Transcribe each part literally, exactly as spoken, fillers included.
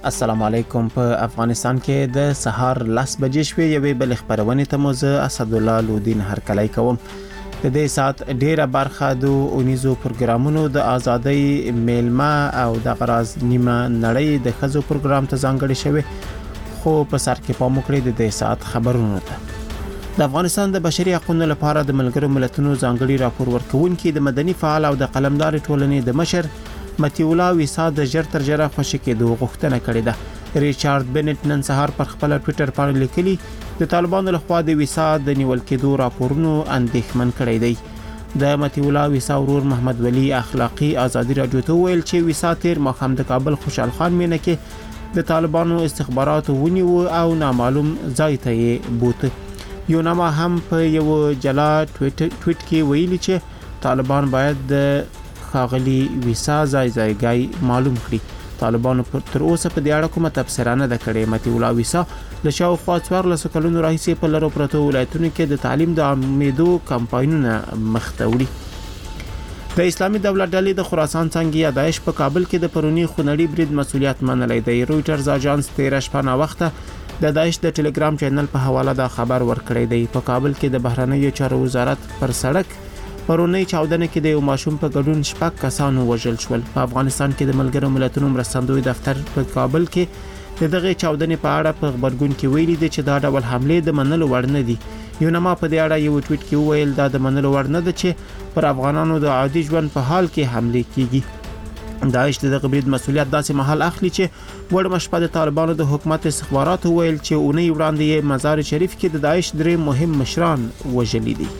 السلام علیکم. په افغانستان کې د سهار لس بجې شوې یوې بل خبرونه ته مو زه اسد الله لودین هرکلی کوم. د دې سات ډیره برخه د اونیزو پروګرامونو د ازادۍ میلمه او د غراز نیمه نړۍ د خزو پروګرام ته ځانګړی شوی، خو په سر کې پام وکړئ د دې سات خبرونه ته. د افغانستان د بشري حقوقو لپاره د ملګرو ملتونو ځانګړي راپور ورکونکي د مدني فعال او د قلمدار ټولنې د مشر متیولا ویسا د ژر تر ژره خوشی کېدو غوښتنه کړې ده. ریچارډ بنټ نن سهار پر خپل ټوئیټر باندې لیکلي د طالبانو لخوا د ویسا د نیول کېدو راپورونو اندېښمن کړی دی. د متیولا ویسا ورور محمد ولی اخلاقی ازادي رادیو ته ویل چې ویسا تیر ماښام د کابل خوشحال خان مینه کې د طالبانو استخباراتو ونیو او نامعلوم ځای ته یې بوت. یو نامه هم په یو جلا ټویټ ټویټ کې ویلي چې طالبان باید د خاغلی ویسا ځای ځایګای معلوم کړي. طالبانو تر اوسه په دې اړه کومه تبصره نه ده کړې. متیولا ویسا له شاوخوا څوارلس کلونو راهیسې په لرو پرتو ولایتونو کې د تعلیم د عامېدو کمپاینونه مخ ته وړي. د اسلامي دولت ډلې د خراسان څنګه داعش په کابل کې د پرونی خونړي برید مسولیت منلی دی. رويټرز اژانس تیر شپه نا وخته د داعش د ټلګرام چینل په حواله دا خبر ورکړی دی. په کابل کې د بهرنیو چارو وزارت پر سړک پرونی چاودنه کې د یو ماشوم په ګډون شپږ کسانو وژل شول. په افغانستان کې د ملګرو ملتونو مرستندوی دفتر په کابل کې د دغه چاودنې په اړه په خبرګون کې ویلي دی چې دا ډول حمله د منلو وړ نه دي. یو نما په دې اړه یو ټویټ کې ویل دا د منلو وړ نه ده چې پر افغانانو د عادي ژوند په حال کې حمله کیږي. داعش د دغه برید مسولیت داسې محل اخلي چې وړ مشپه د طالبانو د حکومت استخباراتو ویل چې اونۍ وړاندې مزار شریف کې د داعش درې مهم مشران وژلي دي.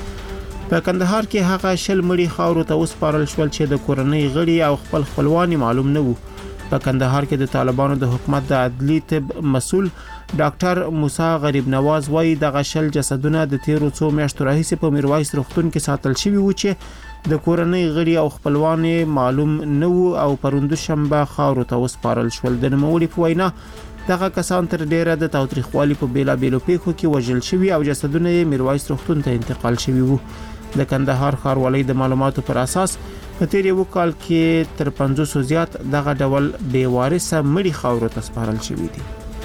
په کندهار کې هغه شل مړي خاورو ته وسپارل شول چې د کورنۍ غړي او خپل خپلوان معلوم نه وو. په کندهار کې د طالبانو د حکومت د عدلی طب مسول ډاکټر موسی غریب نواز وايي د غشل جسدونه د تیرو څو میاشتو راهیسې په میرویس روغتون کې ساتل شوی وو چې د کورنۍ غړي او خپلوان معلوم نه وو او پروند شنبه خاورو ته وسپارل شول. د نوموړي په وینا دغه کسان تر ډیره د تاوتریخوالي په بیلا بیلو پیښو کې وژل شوی او جسدونه یې میرویس روغتون ته انتقال شوی وو. د کندهار ښاروالۍ د معلوماتو پر اساس په تیر یو کال کې تر پنځوس زیات دغه ډول بې وارثه مړي خاورو ته سپارل شوي دي.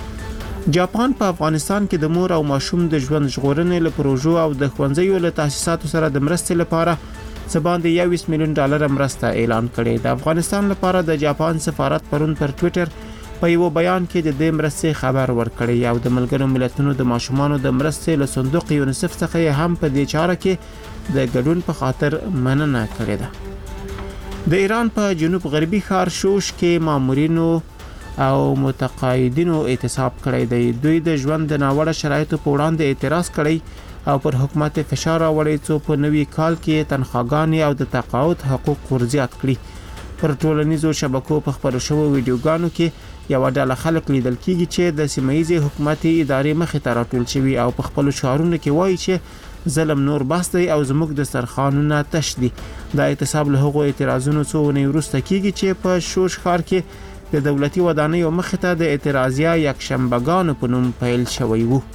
جاپان په افغانستان کې د مور او ماشوم د ژوند ژغورنې له پروژو او د ښوونځیو له تاسیساتو سره د مرستې لپاره څه باندې یویشت میلیون ډالر مرسته اعلان کړې. د افغانستان لپاره د جاپان سفارت پرون پر ټوئیټر په یو بیان کې د دې مرستې خبر ورکړی او د ملګرو ملتونو د ماشومانو د مرستې له صندوق یونیسف څخه هم په دې چاره کې د ګډون په خاطر مننه کړې ده. د ایران په جنوب غربي ښار شوش کې مامورینو او متقاعدینو اعتصاب کړی دی. دوی د ژوند د ناوړه شرایطو په وړاندې اعتراض کړی او پر حکومت فشار راوړی څو په نوي کال کې تنخواګانې او د تقاعد حقوق ورزیات کړي. پر ټولنیزو شبکو په خبرو شوو ویډیوګانو کې یو ډله خلک لیدل کیږي چې د سیمایي حکومتي ادارې مخې ته راټول شوي او په خپل شعارونو کې وایي چې ظلم نور بس دی او زموږ د سرخانونه تش دي. دا اعتصاب له هغو اعتراضونو څو ونې وروسته کیږي چې په شوش ښار کې د دولتي ودانیو مخې ته د اعتراضیه یکشنبهګانو په نوم پیل شوی وو.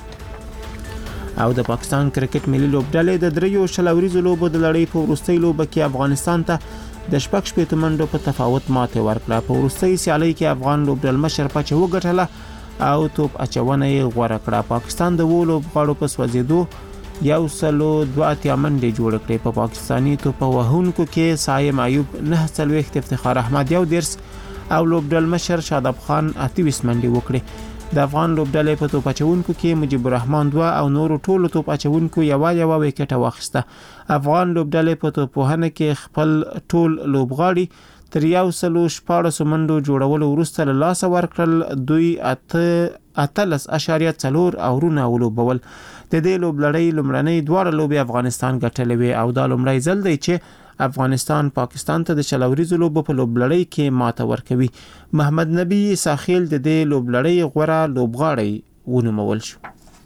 او د پاکستان کرکټ ملي لوبډلې د دریو شلوریزو لوبو د لړۍ په وروستۍ لوبه کې افغانستان ته د شپږ شپېته منډو په تفاوت ماته ورکړه. په وروستۍ سیالۍ کې افغان لوبډلمشر پچه وګټله او توپ اچونه یې غوره کړه. پاکستان د وو لوبغاړو په سوځېدو یو سلو دوه اتیا منډې جوړ کړې. په پاکستاني توپ وهونکو کې سایم ایوب نه څلوېښت، افتخار احمد یو دېرش او لوبډلمشر شاداب خان اتهویشت منډې وکړې. د افغان لوبډلې په توپ اچونکو کې مجيب الرحمن دوه او نورو ټولو توپ اچونکو یو یو وکټه واخیسته. افغان لوبډلې په توپ وهنه کې خپل ټول لوبغاړي تر یو سلو شپاړس منډو جوړولو وروسته له لاسه ورکړل. دوی اته اتلس اشاریه څلور اورونه ولوبول. د دې لوبلړۍ لومړنۍ دواړه لوبې افغانستان ګټلې وې او دا لومړی ځل دی چې افغانستان پاکستان ته د شلوریزو لوبو په لوبلړۍ کې ماته ورکوي. محمد نبی ساحل د دې لوبلړۍ غوره لوبغاړی ونومول شو.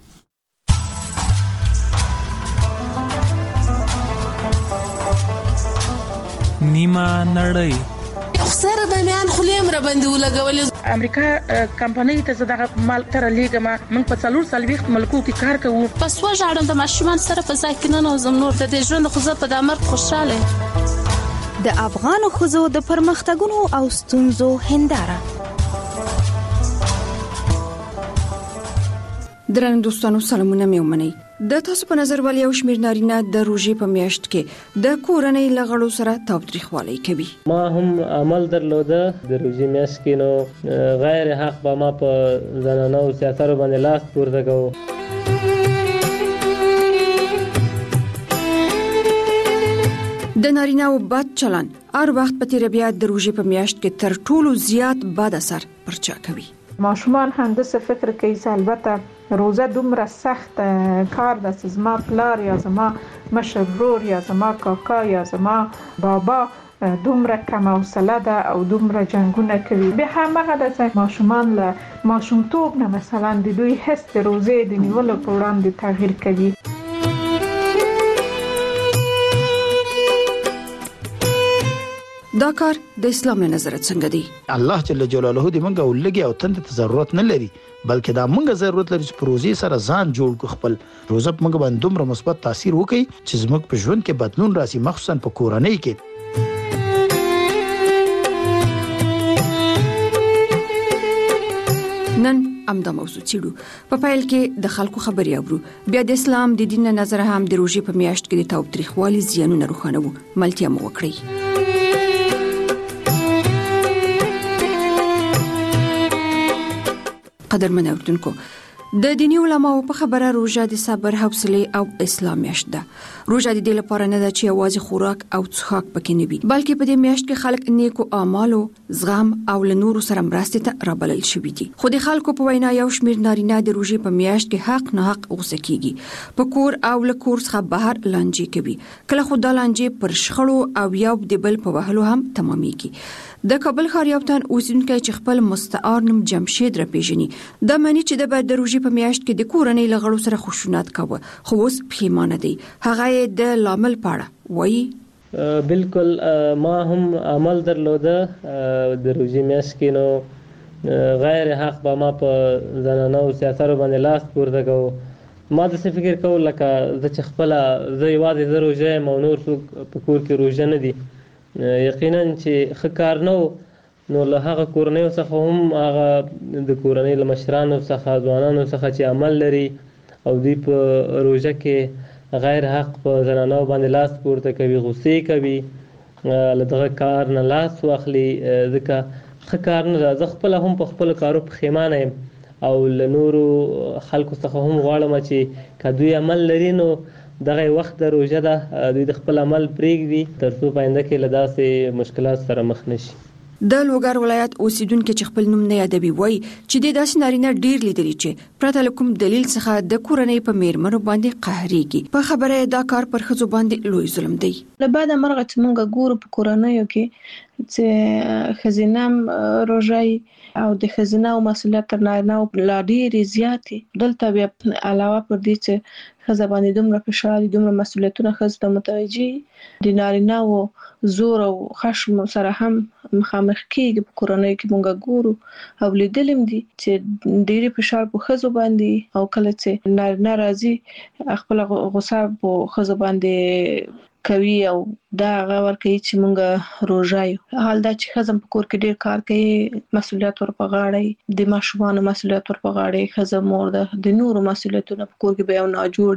نیمه نړۍ سره د میان خلیم را باندې ولګول. امریکا کمپنۍ ته زداغه مال تر لیګه ما من په څلور سالويخت ملکو کې کار کوم. پس وژاړم د ماشومان سره په ځای کې نه نوزم نور د دې ژوند خو زه په د امر خوشاله. د افغان خزو د پرمختګونو او ستونزو هنداره درنو دوستانو سلامونه مې ومنئ. د تاسو په نظر ولې یو شمېر نارینه د روژې په میاشت کې د کورنۍ له غړو سره تاوتریخوالی کوي؟ ما هم عمل درلوده د روژې میاشت کې، نو غیر حق به ما په زنانو سیاسترو باندې لاس پورته کوو. د نارینه‌و بد چلن هر وخت په تیر بیا د روژې په میاشت کې تر ټولو زیات بد اثر پر چا کوي؟ ماشومان هم داسې فکر کوي چې البته روزه دومره سخت کار ده چې زما پلار یا زما مشر ورور یا زما کاکا یا زما بابا دومره کم حوصله ده او دومره جنگونه کوي. به همغه د ماشومان له ماشومتوب نه مثلا د دوی حس د روزې د نیولو په وړاندې تغییر کوي. دا کار د اسلام له نظر څنګه دی؟ الله جل جلاله دې منګه ولګي او تند ته ضرورت نه لري، بلکې دا منګه ضرورت لري چې پروژې سره ځان جوړ کو، خپل روزه منګه باندې دومره مثبت تاثیر وکړي چې زموږ په ژوند کې بدلون راسي، مخصوصا په کورنۍ کې. نن امدا موضوع چیرو په پایل کې د خلکو خبري اورو، بیا د اسلام د دین نظر هم د روژې په میاشت کې د تاوتریخوالي زیانونه روښانه وو. ملتیا مو وکړي. قدرمن اوردونکو، د دینی علماو په خبره روژه د صبر، حوصله او اسلام میاشت ده. روژه د دې لپاره نه ده چې یوازې خوراک او څښاک پکې نه وي، بلکې په دې میاشت کې خلک نیکو اعمالو، زغم او له نورو سره مرستې ته رابلل شوي دي. خو د خلکو په وینا یو شمېر نارینه د روژې په میاشت کې حق نه حق غوسه کیږي، په کور او له کور څخه بهر لانجې کوي. کله خو دا لانجې پر شخړو او یو د بل په وهلو هم تمامېږي. د کابل ښار یو تن اوسیدونکی چې خپل مستعار نوم جمشید را پیژني، دا معنی چې د بعد د روژې په میاشت کې د کورنۍ له غړو سره خشونت کاوه، خو اوس پښیمانه دی. هغه یې د لامل پاړه وایي. بالکل ما هم عمل درلوده د روژې میاشت کې، نو غیر حق به ما په زنانو سیاسترو باندې لاس پورته کوو. ما داسې فکر کوو لکه زه چې خپله زه یوازې زه روژه یم او نور څوک په کور کې روژه نه دي. یقینا چې ښه کار نه و، نو له هغه کورنیو څخه هم هغه د کورنۍ له مشرانو څخه، ځوانانو څخه چې عمل لري او دوی په روژه کې غیر حق په زنانو باندې لاس پورته کوي، غصې کوي، له دغه کار نه لاس واخلي، ځکه ښه کار نه ده. زه خپله هم په خپلو کارو پښیمانه یم او له نورو خلکو څخه هم غواړم چې که دوی عمل لري نو دغه وخت د روژه ده، دوی د خپل عمل پرېږدي تر څو په آینده کې له داسې مشکلات سره مخ نشي. د لوګر ولایت اوسیدونکو چې خپل نوم نه یادوي وایي چې د داسې نارینه ډیر لیدلي چې پرته له کوم دلیل څخه د کورنۍ په میرمنو باندې قهرېږي. په خبره دا کار پر ښځو باندې لوی ظلم دی. له بعده مرغه چې موږ ګورو په کورنیو کې چې ښځینه روژه او د ښځینه مسؤلیت تر نارینه لا ډېرې زیاتې. دلته بیا علاوه پر دې چې ښځه باندې دومره فشار دي، دومره مسؤلیتونه ښځو ته متوجه د نارینه‌و زور او خشم سره هم مخامخ کېږي. په کورنیو کې موږ ګورو او لیدلیم دي چې ډېرې فشار په ښځو باندې، او کله چې نارینه راځي خپل غوسه په ښځو باندې کوي او دا هغه ورکوي چې موږ روژه یو. حال دا چې ښځه په کور کې ډېر کار کوي، مسؤلیت ور په غاړه، د ماشومانو مسؤلیت ور په غاړه، ښځه مور ده، د نورو مسؤلیتونه په کور کې به یو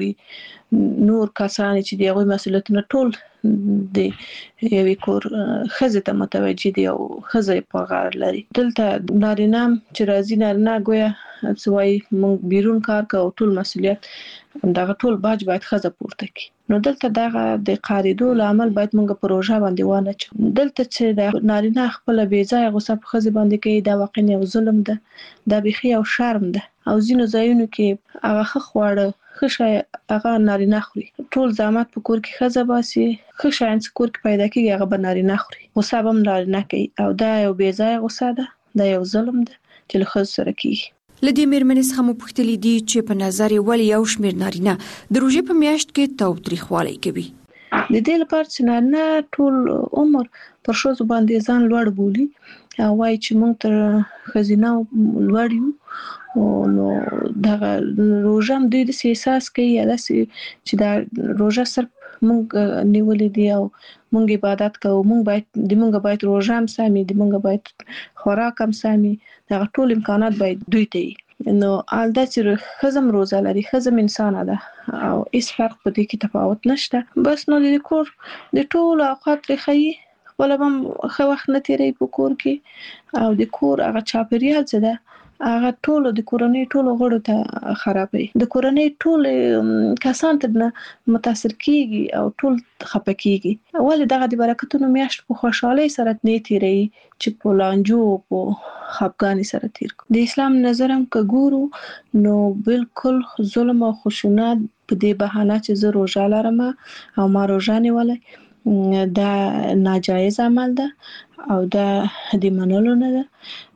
ناجوړي نور کسان چې دی هغوی مسؤلیتونه ټول د یوې کور ښځې ته متوجه دي او ښځه په غاړه لري. دلته نارینه چې راځي، نارینه ګویا څه وایي موږ بیرون کار کوو، ټول مسؤلیت دغه ټول باج باید ښځه پورته کړي. نو دلته دغه د قاریدو لامل باید موږ په روژه باندې وانه چو. دلته چې د نارینه خپل بې ځایه غوسه په ښځې باندې کوي، دا واقعا یو ظلم ده، دا بیخي یو شرم ده. او ځینو ځایونو کې هغه ښه خواړه، ښه شی هغه نارینه خوري، ټول زحمت په کور کې ښځه باسي، ښه شیان چې کور کې پیدا کېږي هغه به نارینه خوري، غوسه به هم نارینه کوي. او دا یو بې ځایه غوسه ده، دا یو ظلم ده چې له ښځو سره کېږي. له دې میرمنې څخه مو پوښتلي دي چې په نظر یې ولې یو شمېر نارینه د روژې په میاشت کې تاوتریخوالی کوي. د دې لپاره چې نارینه ټول عمر پر ښځو باندې ځان لوړ بولي او وایي چې موږ تر ښځینه لوړ یو، نو دغه روژه هم دوی داسې احساس کوي یا داسې چې دا روژه صرف موږ نیولې دي او موږ عبادت کوو، موږ باید د موږ باید روژه هم سمي، د موږ باید خوراک هم سمي، دغه ټول امکانات باید دوی ته وي. نو الدا چې خزم روزه لري، خزم انسان ده او هیڅ فرق په دې کې تفاوت نشته. بس نو د کور د ټول اوقات لري ولا هم خو وخت نه تیری په کور کې او د کور هغه چاپیریال څه ده هغه ټول د کورنۍ ټول غړو ته خرابوي. د کورنۍ ټول کسان ته متاثر کیږي او ټول خپه کیږي. ولې دغه د برکتونو میاشت په خوشحالۍ سره نه تیری چې په لانجو په خپګانی سره تیر کو. د اسلام نظرم که ګورو نو بالکل ظلم او خشونت په دې بهانه چې زه روزه لرم او ما روزه نیولې دا ناجایز عمل ده او دا د منلو نه ده.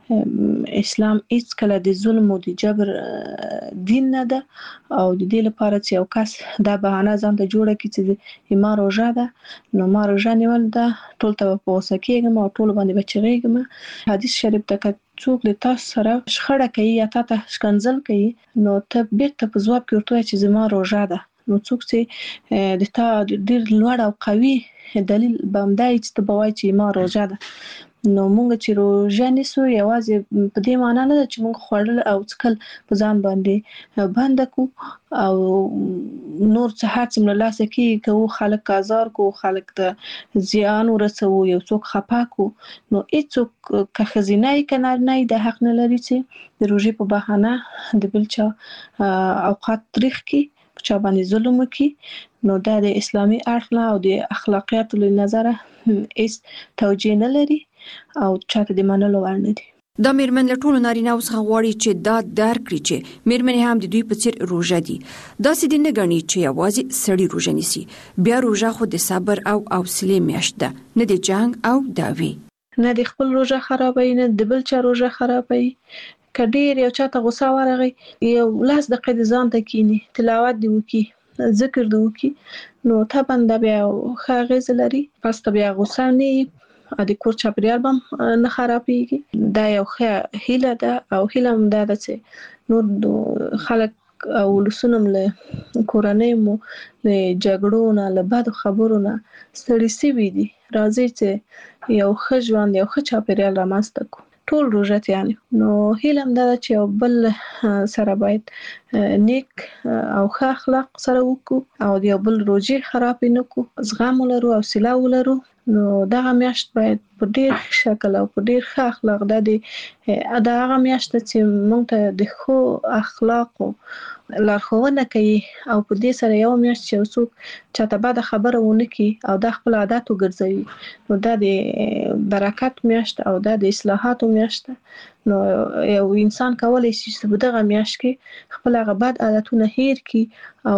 اسلام هیڅ کله د ظلم او د جبر دین نه ده او د دې لپاره چې یو کس دا بهانه ځان ته جوړه کړي چې ما روزه ده نو ما روزه نیول ده ټول ته په اوسه کېږم او ټول باندې بچیږم. حدیث شریف ته څوک له تاسو سره شخړه کوي یا تاسو شکنځل کوي نو ته بیرته په ځواب کې ورته چې زما روزه ده نو څوک چې د تا ډیر لوړ او قوي دلیل بامدای چې ته بوای چې ما روزه ده نو مونږ چې روزه نیسو یوازې په دې معنی نه ده چې مونږ خوړل او څکل په ځان باندې بند کو او نور څه هر څه ملاسه کې کو خلک آزار کو خلک ته زیان ورسو یو څوک خپا کو نو هیڅوک که خزینه کنار نه د حق نه لري چې د روزي په بهانه د بلچا اوقات تاریخ کې چا باندې ظلم وکي نو دا د اسلامي اړخ نه او د اخلاقیات له نظره هیڅ توجیه نه لري او چاته د منلو وړ نه دي. دا میرمن له ټولو نارینه څخه غواړي چې دا درک کړي چې میرمنې هم د دوی په څیر روزه دي. داسې دي نه ګڼي چې یوازې سړی روزه نیسي. بیا روزه خو د صبر او حوصله میاشت ده، نه د جنگ او دعوی. نه د خپل روزه خرابوي نه د بل چا روزه خرابوي. کډیر یو چاته غوسه ورغی یو لاس د قید ځان ته کینی تلاوت دی وکي ذکر دی وکي نو ته باندې بیا خاغز لري پس ته بیا غوسه نه د کور چاپیریال بم نه خرابېږي. دا یو ښه هیله ده او هیله هم ده چې نور خلک او لسونم له کورنۍ مو له جګړو نه له بد خبرو نه ستړي سوي دي. راځي چې یو ښه ژوند یو ښه چاپیریال رامنځته کړو ټول روزتيان. نو هیلم دا چې یو بل سره باید نیک او ښه اخلاق سره وکړو او د یو بل روزي خراب نه کو زغم ولرو او حوصله ولرو. نو دا میاشت باید په ډیر شکل او په ډیر ښه اخلاق د دې دا هغه میاشت چې موږ ته د خو اخلاق لارښوونه کوي او په دې سره یو میاشت چې څوک چاته بعد خبره ونه کی او د خپل عادت وګرځوي نو دا د برکت میاشت او دا د اصلاحات میاشت. نو یو انسان کولای شي چې په دغه میاشت کې خپل هغه بد عادتونه هیر کی او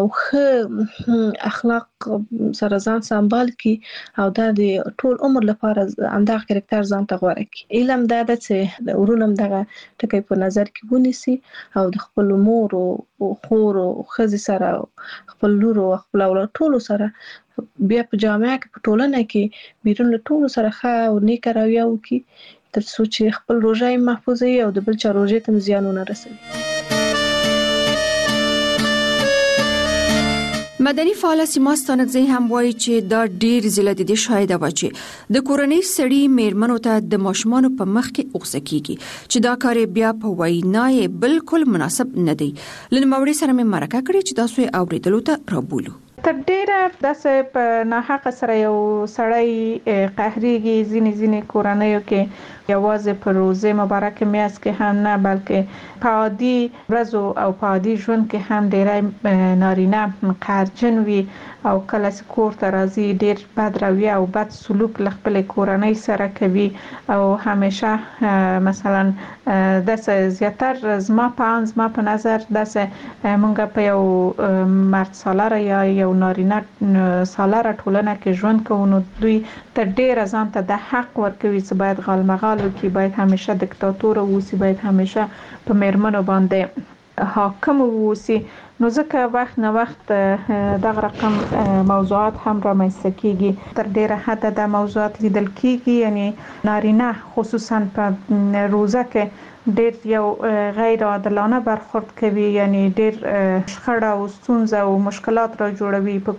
ښه اخلاق سره ځان سمبال کی او دا د ټول عمر لپاره اندغه کریکټر ځان ته غوړه کی. علم دا د چې ورونم دغه ټکی په نظر کې ونیسي او د خپل مور او خور او خزي سره خپل لور او خپل اولاد ټول سره بیا په جامعه کې په ټولنه کې بیرون ټول سره ښه او نیک رویه وکي تر څو چې خپل روزه محفوظ وي او د بل چا روزه ته زیان ونه رسوي. مدني فعال سیما ستانکزی هم وایي چې دا ډیر زله د دې شاهد و چې د کورنۍ سړي میرمنو ته د ماشومان په مخ کې اوسه کیږي چې دا کار بیا په وینای بالکل مناسب نه دی. لنموړي سره مې مرکه کړې چې تاسو یې اوریدلو ته رابولو. تر ډیره داسې په ناحقه سره یو سړی قهريږي ځینې ځینې کورنیو کې یوازې په روزه مبارک میاشت کې هم نه بلکې په عادي ورځو او په عادي ژوند کې هم ډیری نارینه قهرجن وي او کله چې کور ته راځي ډیر بد رویه او بد سلوک له خپل کورنۍ سره کوي او همیشه مثلا داسې زیاتره زما په ان زما په نظر داسې مونږ په یو مرد سالاره یا یو نارینه سالاره ټولنه کې ژوند کوو نو دوی ته ډیر ځان ته د حق ورکوي چې باید غالمغال وکړي باید همیشه دیکتاتور اوسي باید همیشه په میرمنو باندې حاکم اوسي. نو ځکه وخت نه وخت دغه رقم موضوعات هم رامنځته کیږي تر ډیره حد د موضوعات لیدل کیږي یعنی نارینه خصوصا په روزه کې ډیر یو غیر عادلانه برخورد کوي یعنی ډیر شخړه او ستونزه او مشکلات را جوړوي په